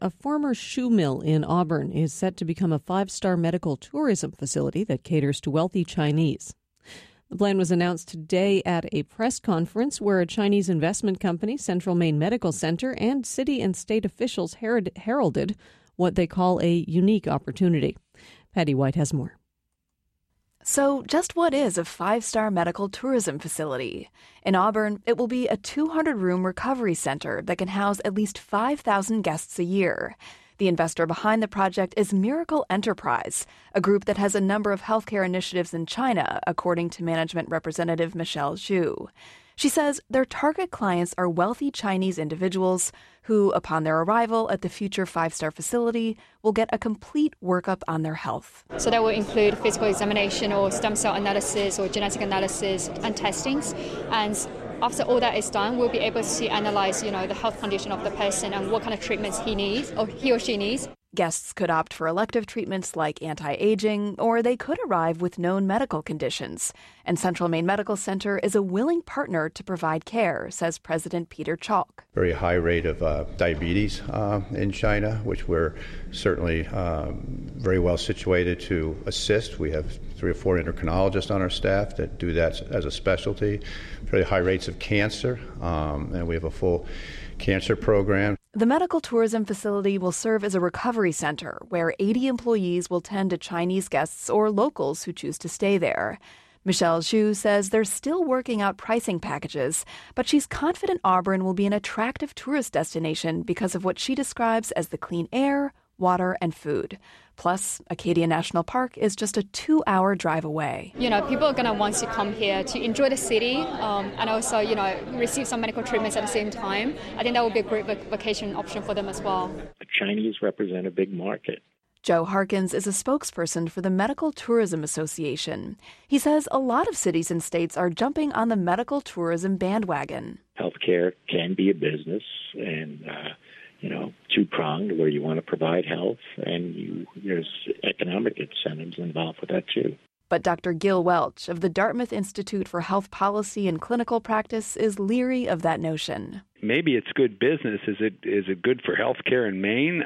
A former shoe mill in Auburn is set to become a 5-star medical tourism facility that caters to wealthy Chinese. The plan was announced today at a press conference where a Chinese investment company, Central Maine Medical Center, and city and state officials heralded what they call a unique opportunity. Patty White has more. So just what is a 5-star medical tourism facility? In Auburn, it will be a 200-room recovery center that can house at least 5,000 guests a year. The investor behind the project is Miracle Enterprise, a group that has a number of healthcare initiatives in China, according to management representative Michelle Zhu. She says their target clients are wealthy Chinese individuals who, upon their arrival at the future 5-star facility, will get a complete workup on their health. So that will include physical examination or stem cell analysis or genetic analysis and testings. And after all that is done, we'll be able to analyze, the health condition of the person and what kind of treatments he or she needs. Guests could opt for elective treatments like anti-aging, or they could arrive with known medical conditions. And Central Maine Medical Center is a willing partner to provide care, says President Peter Chalk. Very high rate of diabetes in China, which we're certainly very well situated to assist. We have 3 or 4 endocrinologists on our staff that do that as a specialty. Very high rates of cancer, and we have a full cancer program. The medical tourism facility will serve as a recovery center where 80 employees will tend to Chinese guests or locals who choose to stay there. Michelle Zhu says they're still working out pricing packages, but she's confident Auburn will be an attractive tourist destination because of what she describes as the clean air, water, and food. Plus, Acadia National Park is just a 2-hour drive away. People are going to want to come here to enjoy the city and also, receive some medical treatments at the same time. I think that would be a great vacation option for them as well. The Chinese represent a big market. Joe Harkins is a spokesperson for the Medical Tourism Association. He says a lot of cities and states are jumping on the medical tourism bandwagon. Healthcare can be a business and two-pronged, where you want to provide health and there's economic incentives involved with that too. But Dr. Gil Welch of the Dartmouth Institute for Health Policy and Clinical Practice is leery of that notion. Maybe it's good business. Is it good for healthcare in Maine?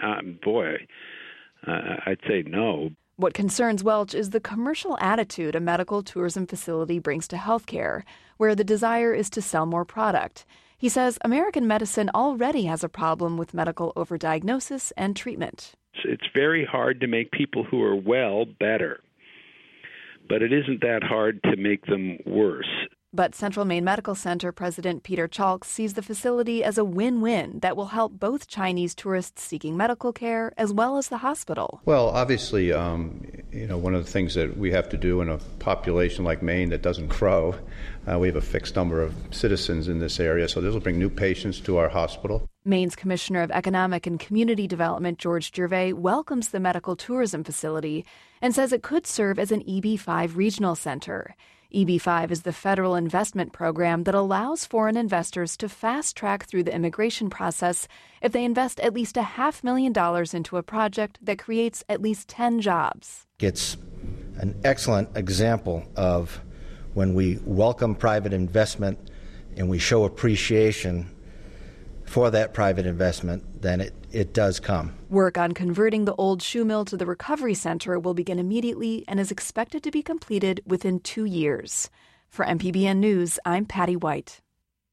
I'd say no. What concerns Welch is the commercial attitude a medical tourism facility brings to healthcare, where the desire is to sell more product. He says American medicine already has a problem with medical overdiagnosis and treatment. It's very hard to make people who are well better, but it isn't that hard to make them worse. But Central Maine Medical Center President Peter Chalk sees the facility as a win-win that will help both Chinese tourists seeking medical care as well as the hospital. Well, obviously, one of the things that we have to do in a population like Maine that doesn't grow, we have a fixed number of citizens in this area, so this will bring new patients to our hospital. Maine's Commissioner of Economic and Community Development, George Gervais, welcomes the medical tourism facility and says it could serve as an EB-5 regional center. EB-5 is the federal investment program that allows foreign investors to fast-track through the immigration process if they invest at least $500,000 into a project that creates at least 10 jobs. It's an excellent example of when we welcome private investment and we show appreciation for that private investment, then it does come. Work on converting the old shoe mill to the recovery center will begin immediately and is expected to be completed within 2 years. For MPBN News, I'm Patty White.